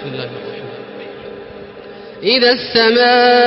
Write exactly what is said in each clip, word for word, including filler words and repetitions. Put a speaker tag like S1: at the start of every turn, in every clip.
S1: بسم الله الرحمن الرحيم.
S2: إذا السماء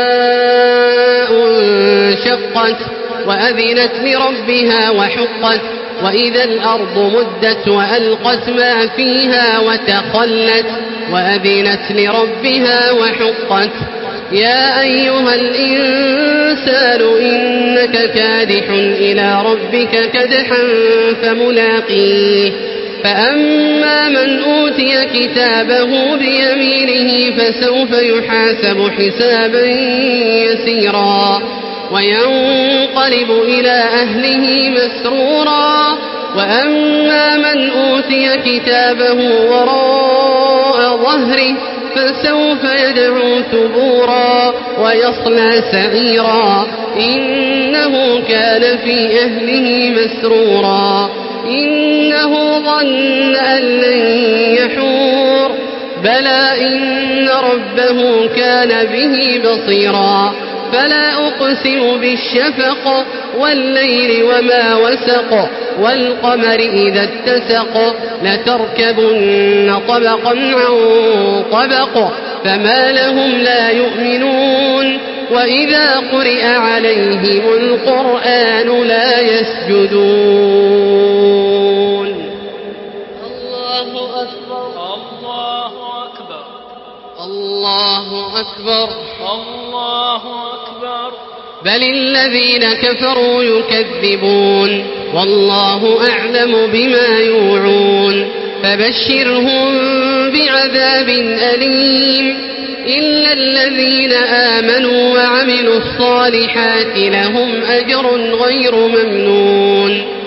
S2: انشقت وأذنت لربها وحقت وإذا الأرض مدت وألقت ما فيها وتخلت وأذنت لربها وحقت يا أيها الإنسان إنك كادح إلى ربك كدحا فملاقيه فأما من أوتي كتابه بيمينه فسوف يحاسب حسابا يسيرا وينقلب إلى أهله مسرورا وأما من أوتي كتابه وراء ظهره فسوف يدعو ثبورا ويصلى سعيرا إنه كان في أهله مسرورا إنه ظن أن لن يحور بلى إن ربه كان به بصيرا فلا أقسم بالشفق والليل وما وسق والقمر إذا اتسق لتركبن طبقا عن طبق فما لهم لا يؤمنون وإذا قرئ عليهم القرآن لا يسجدون. الله أكبر
S1: الله أكبر
S2: الله أكبر
S1: الله أكبر.
S2: بل الذين كفروا يكذبون والله أعلم بما يوعون فبشرهم بعذاب أليم إلا الذين آمنوا وعملوا الصالحات لهم أجر غير ممنون